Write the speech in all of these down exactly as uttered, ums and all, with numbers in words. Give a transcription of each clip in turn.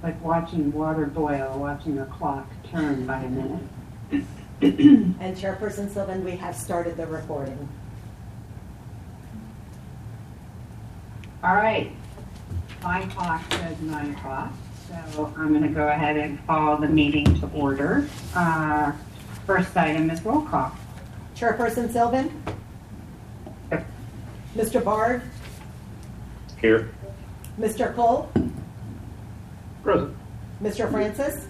like watching water boil, watching a clock turn by a minute. And Chairperson Sylvan, we have started the recording. All right, my clock says nine o'clock, so I'm going to go ahead and call the meeting to order. Uh, first item is roll call. Chairperson Sylvan? Yep. Mister Bard? Here. Mister Cole? Present. Mister Francis?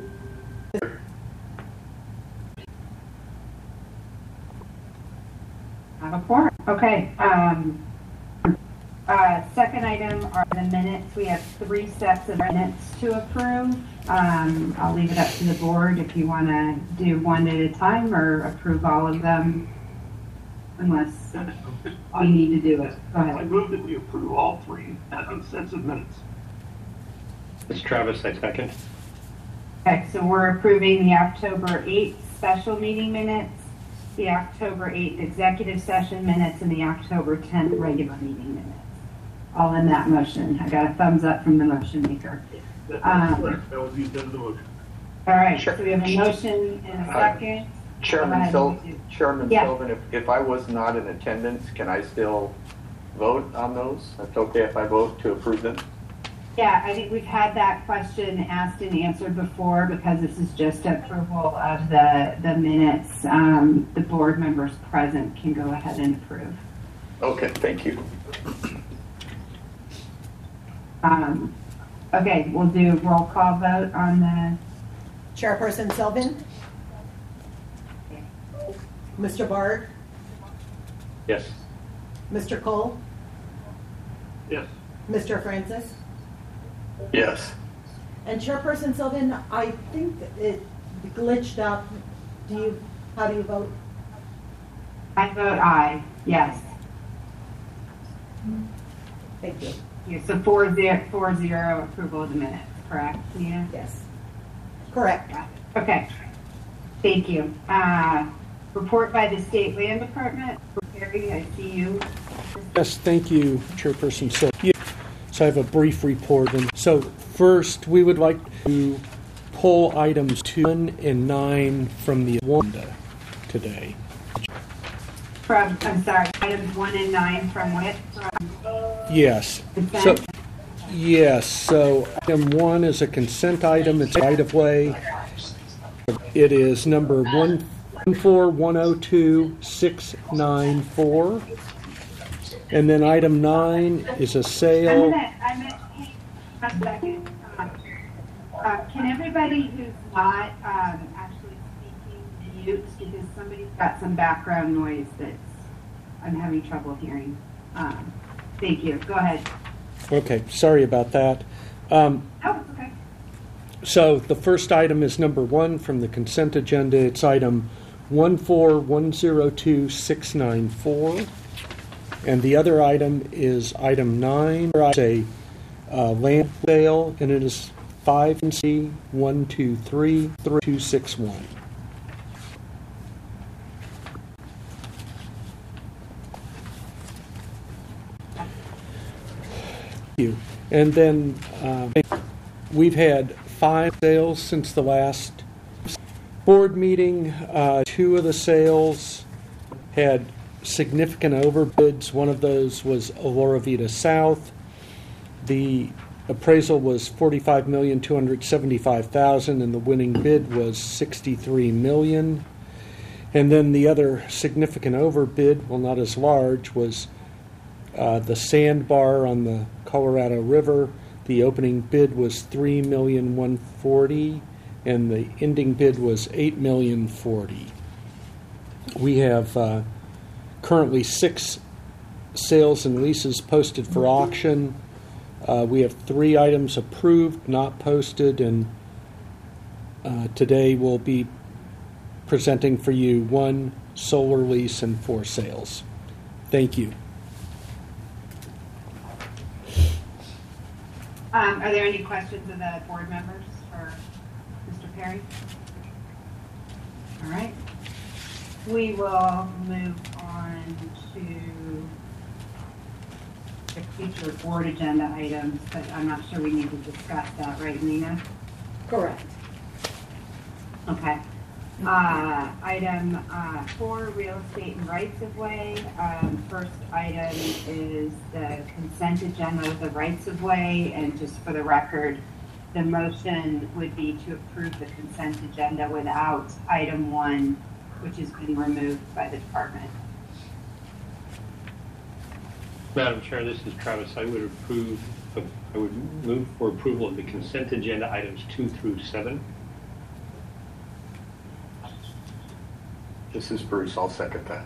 I have a quorum. Okay. Um, uh, second item are the minutes. We have three sets of minutes to approve. Um, I'll leave it up to the board if you want to do one at a time or approve all of them, unless we need to do it. Go I ahead. move that we approve all three sets of minutes. It's Travis, I second. Okay, so we're approving the October eighth special meeting minutes, the October eighth executive session minutes, and the October tenth regular meeting minutes. All in that motion. I got a thumbs up from the motion maker. That- Um, That's correct. That was the intent of the motion. All right, Sure. so we have a motion and a second. Go Chairman ahead, Sil- you do. Chairman Yeah. Sylvan, if, if I was not in attendance, can I still vote on those? That's okay if I vote to approve them? Yeah, I think we've had that question asked and answered before because this is just approval of the, the minutes. Um, the board members present can go ahead and approve. Okay, thank you. Um, okay, we'll do roll call vote on the, Chairperson Sylvan? Mister Bard? Yes. Mister Cole? Yes. Mister Francis? Yes. And Chairperson Sylvan, I think it glitched up. Do you, how do you vote? I vote aye, yes. Thank you. Yeah, so four zero, four zero approval of the minutes, correct, Nina? Yes. Correct. Yeah. Okay, thank you. Uh, report by the State Land Department. Harry, I see you. Yes, thank you, Chairperson. So, yeah, so I have a brief report. And so first, we would like to pull items two and nine from the agenda today. From, I'm sorry, items one and nine from what? From Yes. consent? So, yes. So item one is a consent item. It's right of way. It is number one four one zero two six nine four. And then item nine is a I'm sale. gonna, I'm gonna, a second. Uh, uh, can everybody who's not um, actually speaking mute, because somebody's got some background noise that I'm having trouble hearing. Um, thank you. Go ahead. Okay, sorry about that. Um, Oh, it's okay. So the first item is number one from the consent agenda. It's item one four one zero two six nine four. And the other item is item nine. It's a uh, land sale, and it is five C one two three three two six one. Thank you. And then um, we've had five sales since the last board meeting. Uh, two of the sales had significant overbids. One of those was Alora Vita South. The appraisal was forty-five million two hundred seventy-five thousand dollars and the winning bid was sixty-three million dollars. And then the other significant overbid, well, not as large, was uh, the sandbar on the Colorado River. The opening bid was three million one hundred forty thousand dollars and the ending bid was eight million forty thousand dollars. We have uh, currently six sales and leases posted for auction. Uh, we have three items approved, not posted, and uh, today we'll be presenting for you one solar lease and four sales. Thank you. Um, are there any questions of the board members for Mister Perry? All right. We will move on to future board agenda items, but I'm not sure we need to discuss that, right, Lena? Correct. Okay. Uh, item, uh, four, real estate and rights of way. Um, first item is the consent agenda with the rights of way, and just for the record, the motion would be to approve the consent agenda without item one, which has been removed by the department. Madam Chair, this is Travis. I would approve, of- I would move for approval of the consent agenda items two through seven. This is Bruce, I'll second that.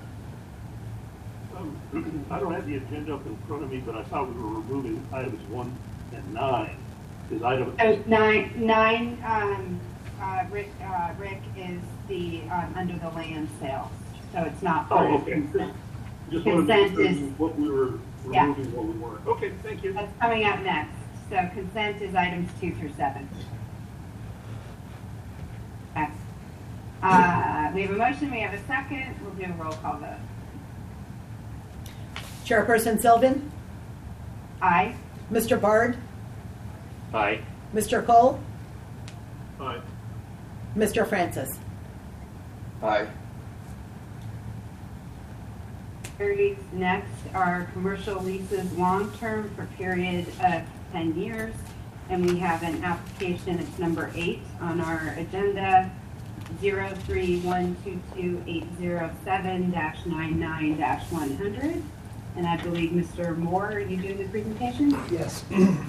Um, I don't have the agenda up in front of me, but I thought we were removing items one and nine. Is item, So nine, nine, um, uh, Rick, uh, Rick is the, um, under the land sales, so it's not part oh, of okay. consent. Just wanted to Consent confirm is- what we were Yeah. removing, what we weren't. Okay, thank you. That's coming up next. So consent is items two through seven. Okay. Uh, we have a motion, we have a second, we'll do a roll call vote. Chairperson Sylvan, Aye. Mister Bard, Aye. Mister Cole, Aye. Mister Francis. Aye. Carries. Next are commercial leases long-term for a period of ten years. And we have an application, it's number eight on our agenda, zero three one two two eight zero seven dash nine nine dash one hundred. And I believe, Mister Moore, are you doing the presentation? Yes.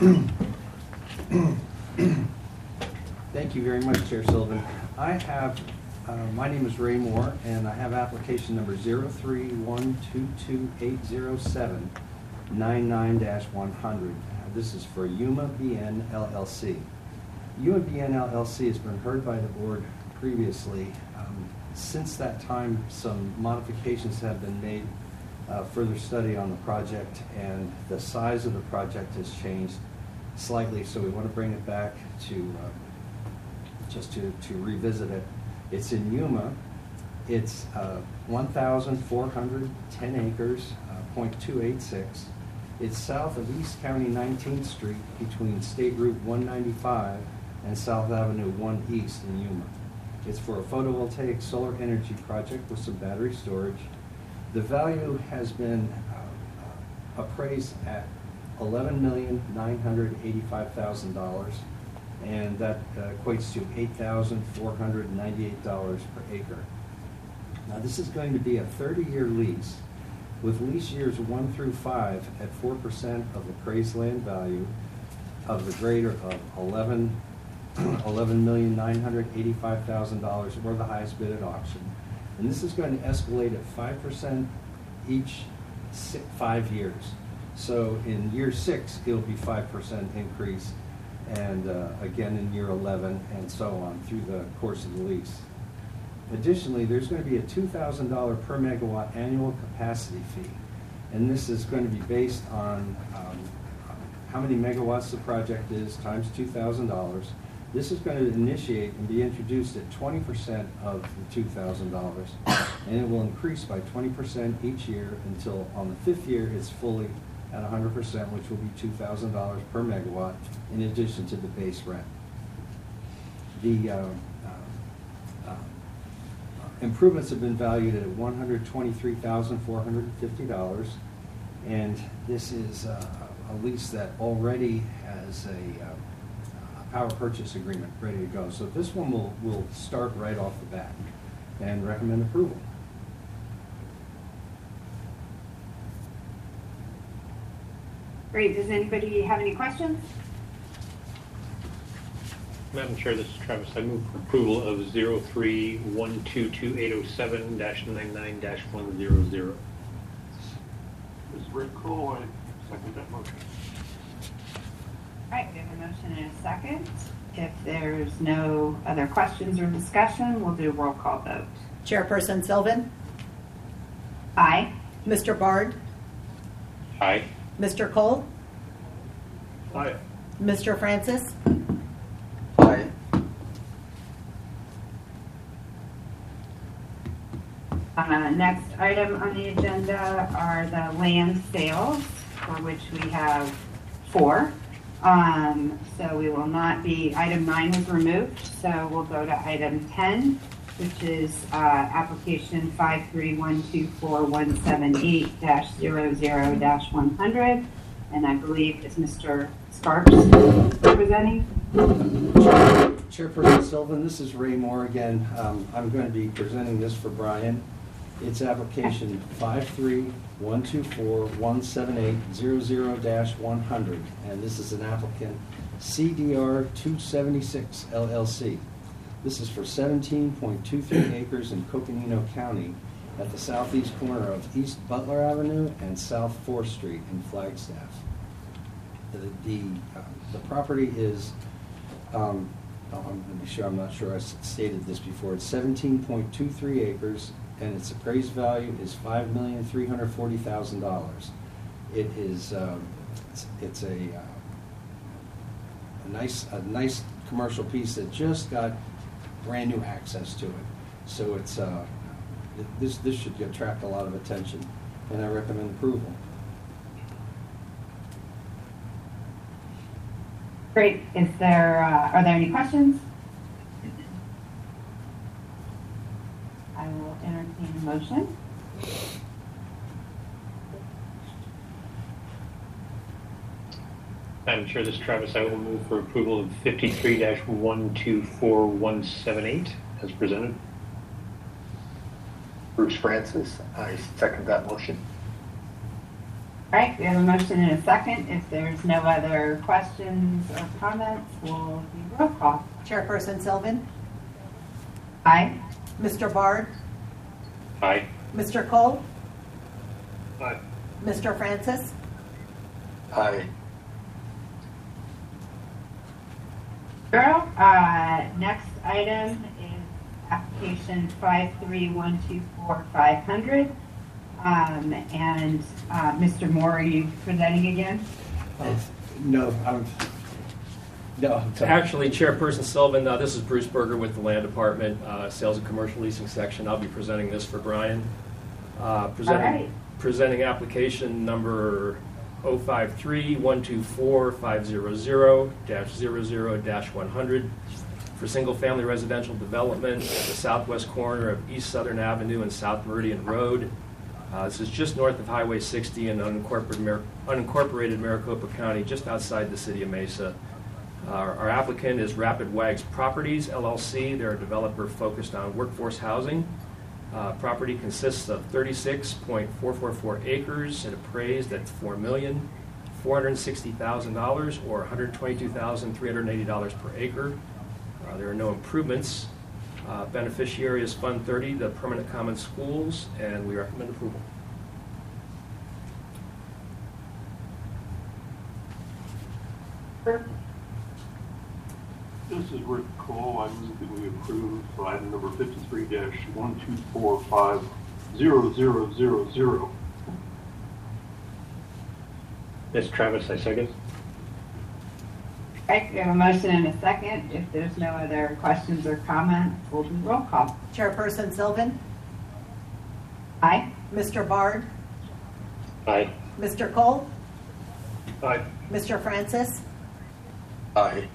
Thank you very much, Chair Sullivan. I have, uh, my name is Ray Moore, and I have application number zero three one two two eight zero seven nine nine dash one hundred. This is for Yuma B N L L C. Yuma B N L L C has been heard by the board previously. Um, Since that time, some modifications have been made, uh, further study on the project, and the size of the project has changed slightly, so we want to bring it back to, uh, just to, to revisit it. It's in Yuma. It's uh, one thousand four hundred ten acres, uh, point two eight six. It's south of East County nineteenth Street between State Route one ninety-five and South Avenue one East in Yuma. It's for a photovoltaic solar energy project with some battery storage. The value has been uh, appraised at eleven million nine hundred eighty-five thousand dollars, and that uh, equates to eight thousand four hundred ninety-eight dollars per acre. Now, this is going to be a thirty-year lease with lease years one through five at four percent of appraised land value of the greater of eleven million nine hundred eighty-five thousand dollars, or the highest bid at auction. And this is going to escalate at five percent each si- five years. So in year six, it'll be five percent increase, and uh, again in year eleven, and so on through the course of the lease. Additionally, there's going to be a two thousand dollars per megawatt annual capacity fee, and this is going to be based on um, how many megawatts the project is times two thousand dollars. This is going to initiate and be introduced at twenty percent of the two thousand dollars, and it will increase by twenty percent each year until on the fifth year it's fully at one hundred percent, which will be two thousand dollars per megawatt in addition to the base rent. The uh, uh, uh, improvements have been valued at one hundred twenty-three thousand four hundred fifty dollars, and this is uh, a lease that already has a uh, power purchase agreement ready to go. So this one will, will start right off the bat and recommend approval. Great. Does anybody have any questions? Madam Chair, this is Travis. I move for approval of zero three one two two eight zero seven dash nine nine dash one zero zero. This is Rick Cole, I second that motion. All right, we have a motion and a second. If there's no other questions or discussion, we'll do a roll call vote. Chairperson Sylvan, Aye. Mister Bard, Aye. Mister Cole, Aye. Mister Francis, Aye. Uh, next item on the agenda are the land sales. for which we have four. Um, so we will not be, item nine was removed, so we'll go to item ten, which is uh, application five three one two four one seven eight dash zero zero dash one hundred. And I believe it's Mister Sparks representing. Chairperson Sullivan, this is Ray Moore again. Um, I'm going to be presenting this for Brian. It's application five three one two four one seven eight zero zero dash one hundred, and this is an applicant C D R two seventy-six L L C. This is for seventeen point two three acres in Coconino County at the southeast corner of East Butler Avenue and South fourth Street in Flagstaff. The, the, uh, the property is, um, oh, I'm going to be sure, I'm not sure I stated this before, it's seventeen point two three acres, and its appraised value is five million three hundred forty thousand dollars. It is, um, it's, it's a, uh, a nice, a nice commercial piece that just got brand new access to it. So it's, uh, this, this should attract a lot of attention, and I recommend approval. Great. Is there, uh, are there any questions? I will entertain a motion. Madam Chair, this is Travis. I will move for approval of fifty-three dash one two four one seven eight as presented. Bruce Francis, I second that motion. All right, we have a motion and a second. If there's no other questions or comments, we'll do roll call. Chairperson Sylvan, Aye. Mister Bard, Aye. Mister Cole, Aye. Mister Francis, Aye. Zero. Uh, next item is application five three one two four five hundred. Um, and uh, Mister Moore, are you presenting again? Uh, no, I'm, no, I'm sorry. Actually, Chairperson Sullivan, uh, this is Bruce Berger with the Land Department, uh, Sales and Commercial Leasing Section. I'll be presenting this for Brian. Uh, presenting, All right. presenting application number zero five three one two four five zero zero dash zero zero dash one hundred for single-family residential development at the southwest corner of East Southern Avenue and South Meridian Road. Uh, this is just north of Highway sixty in unincorporated, Mar unincorporated Maricopa County, just outside the city of Mesa. Uh, our, our applicant is Rapid Wags Properties, L L C. They're a developer focused on workforce housing. Uh, property consists of thirty-six point four four four acres and appraised at four million four hundred sixty thousand dollars or one hundred twenty-two thousand three hundred eighty dollars per acre. Uh, there are no improvements. Uh, beneficiary is Fund thirty, the Permanent Common Schools, and we recommend approval. This is Rick Cole. I move that we approve item number fifty-three dash one two four five zero zero zero zero. This is Travis. I second. All right, we have a motion and a second. If there's no other questions or comments, we'll do roll call. Chairperson Sylvan, Aye. Mister Bard, Aye. Mister Cole, Aye. Mister Francis, Aye.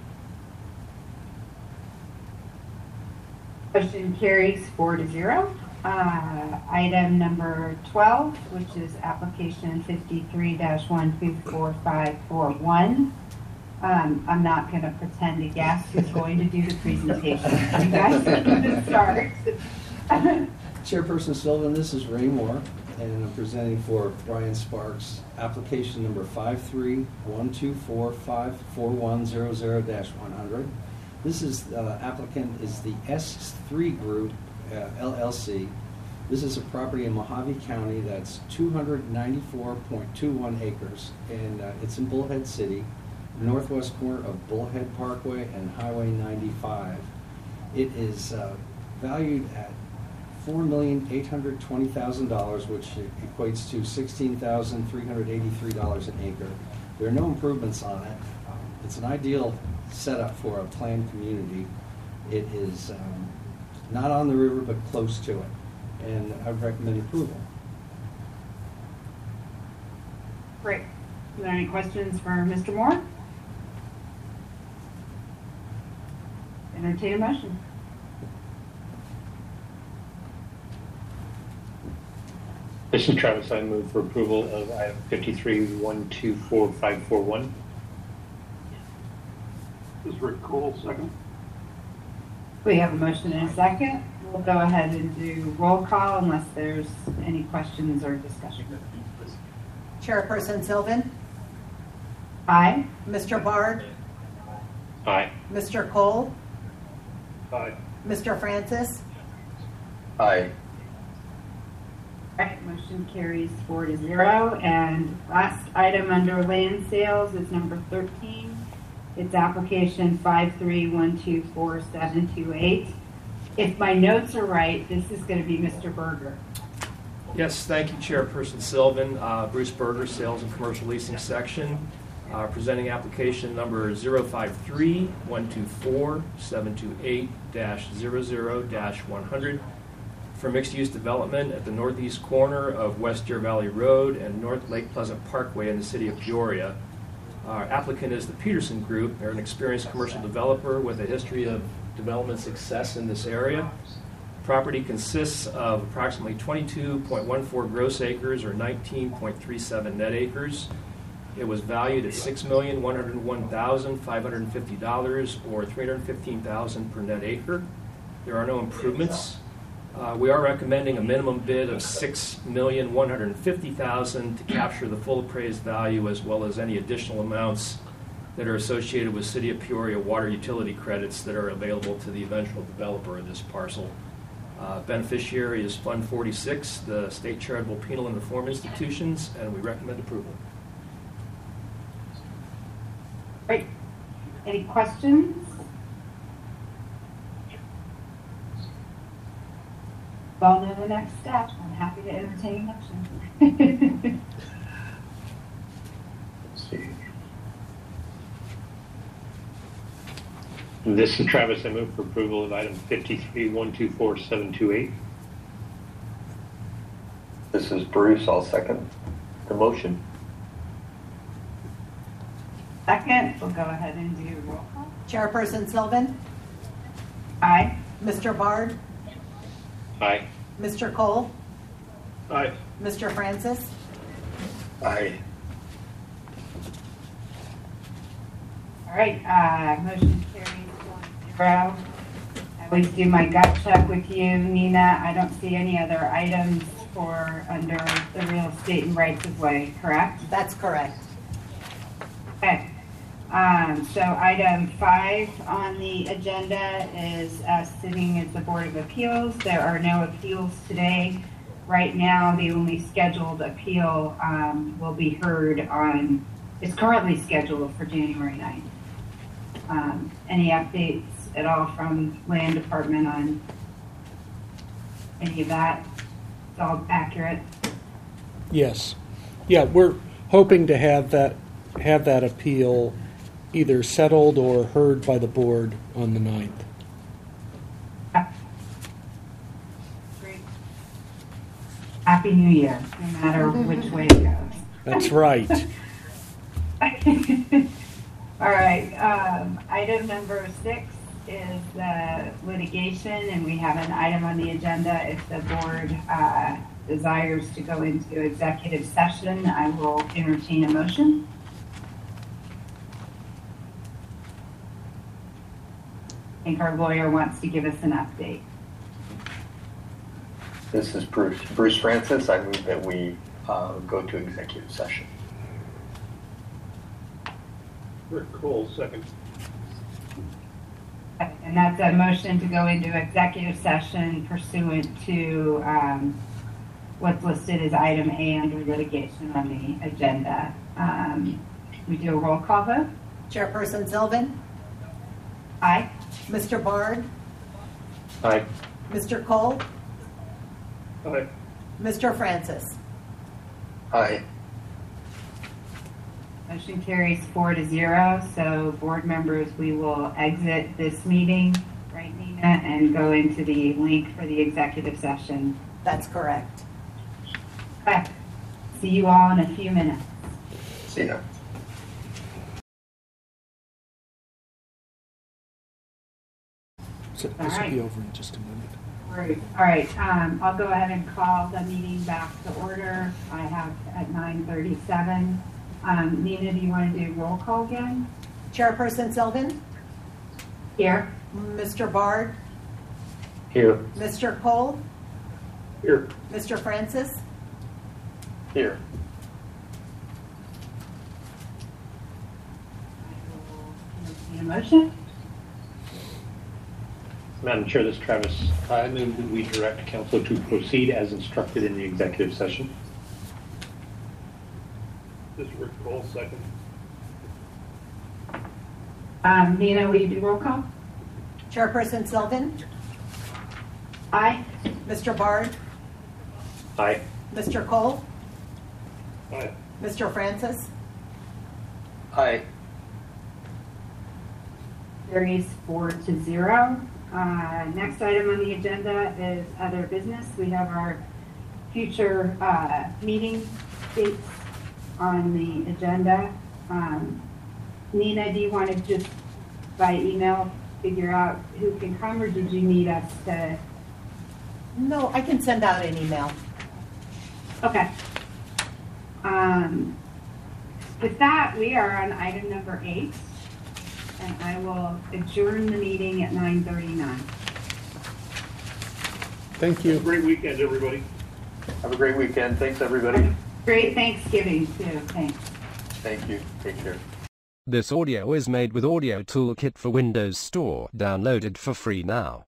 Motion carries four to zero. Uh, item number twelve, which is application fifty-three dash one two four five four one. Um, I'm not going to pretend to guess who's going to do the presentation. You guys can start. Chairperson Sullivan, this is Ray Moore, and I'm presenting for Brian Sparks, application number five three one two four five four one zero zero dash one hundred. This is, uh, applicant is the S three Group, uh, L L C. This is a property in Mojave County that's two hundred ninety-four point two one acres, and uh, it's in Bullhead City, northwest corner of Bullhead Parkway and Highway ninety-five. It is uh, valued at four million eight hundred twenty thousand dollars, which equates to sixteen thousand three hundred eighty-three dollars an acre. There are no improvements on it. Um, it's an ideal setup for a planned community. It is um, not on the river, but close to it, and I would recommend approval. Great. there any questions for Mister Moore? Entertain a motion. This is Travis. I move for approval of item fifty-three one two four five four one. This is Rick Cole, second. We have a motion and a second. We'll go ahead and do roll call unless there's any questions or discussion. Chairperson Sylvan, Aye. Mister Bard, Aye. Mister Cole, Aye. Mister Francis, Aye. All right, motion carries four to zero. And last item under land sales is number thirteen. It's application five three one two four seven two eight. If my notes are right, this is going to be Mister Berger. Yes, thank you, Chairperson Sylvan. Uh, Bruce Berger, Sales and Commercial Leasing Section, uh, presenting application number zero five three one two four seven two eight dash zero zero dash one hundred for mixed-use development at the northeast corner of West Deer Valley Road and North Lake Pleasant Parkway in the city of Peoria. Our applicant is the Peterson Group. They're an experienced commercial developer with a history of development success in this area. Property consists of approximately twenty-two point one four gross acres or nineteen point three seven net acres. It was valued at six million one hundred one thousand five hundred fifty dollars or three hundred fifteen thousand dollars per net acre. There are no improvements. Uh, we are recommending a minimum bid of six million one hundred fifty thousand dollars to capture the full appraised value as well as any additional amounts that are associated with City of Peoria water utility credits that are available to the eventual developer of this parcel. Uh, beneficiary is Fund forty-six, the State Charitable Penal and Reform Institutions, and we recommend approval. Great. Any questions? Well, know the next step. I'm happy to entertain motion. Let's see. This is Travis. I move for approval of item fifty-three one two four seven two eight. This is Bruce. I'll second the motion. Second, we'll go ahead and do roll call. Chairperson Sylvan, Aye. Mister Bard, Aye. Mister Cole, Aye. Mister Francis, Aye. All right, uh, motion carries one zero. I always do my gut check with you, Nina. I don't see any other items for under the real estate and rights of way, correct? that's correct. Okay. Um, so item five on the agenda is us sitting as the Board of Appeals. There are no appeals today. Right now, the only scheduled appeal um, will be heard on, is currently scheduled for January ninth. Um, any updates at all from Land Department on any of that? It's all accurate? Yes. Yeah, we're hoping to have that, have that appeal either settled or heard by the board on the ninth. Great. Happy New Year, no matter which way it goes. That's right. All right, um, item number six is the litigation, and we have an item on the agenda. If the board uh, desires to go into executive session, I will entertain a motion. I think our lawyer wants to give us an update. This is Bruce. Bruce Francis. I move that we uh, go to executive session. Rick Cole, second. And that's a motion to go into executive session pursuant to um, what's listed as item A under litigation on the agenda. Um, we do a roll call vote. Chairperson Sylvan, Aye. Mister Bard, Aye. Mister Cole, Aye. Mister Francis. Aye. Motion carries four to zero. So board members, we will exit this meeting, right, Nina, and go into the link for the executive session. That's correct. Okay. See you all in a few minutes. See ya. So All this will be right. over in just a minute. Great. All right, um, I'll go ahead and call the meeting back to order. I have at nine thirty-seven. Um, Nina, do you want to do roll call again? Chairperson Sylvan, Here. Mister Bard, Here. Mister Cole, Here. Mister Francis, Here. Need a motion? Madam Chair, this is Travis. I move that we direct council to proceed as instructed in the executive session. This is Rick Cole, second. Um, Nina, will you do roll call? Chairperson Sylvan, Aye. Mister Bard, Aye. Mister Cole, Aye. Mister Francis, Aye. Carries four to zero. Uh, next item on the agenda is other business. We have our future uh, meeting dates on the agenda. Um, Nina, do you want to just by email figure out who can come, or did you need us to? No, I can send out an email. Okay. Um, with that, we are on item number eight, and I will adjourn the meeting at nine thirty-nine. Thank Have a you. great weekend, everybody. Have a great weekend. Thanks, everybody. Great Thanksgiving, too. Thanks. Thank you. Take care. This audio is made with Audio Toolkit for Windows Store, downloaded for free now.